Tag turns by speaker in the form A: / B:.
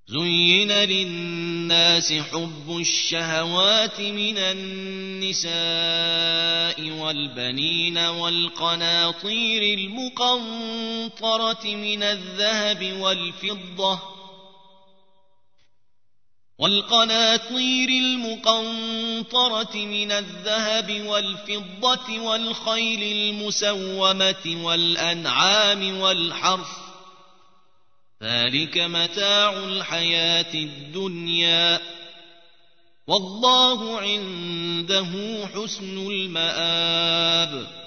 A: زين للناس حب الشهوات من النساء والبنين والقناطير المقنطرة من الذهب والفضة والخيل المسومة والأنعام والحرث، ذلك متاع الحياة الدنيا، والله عنده حسن المآب.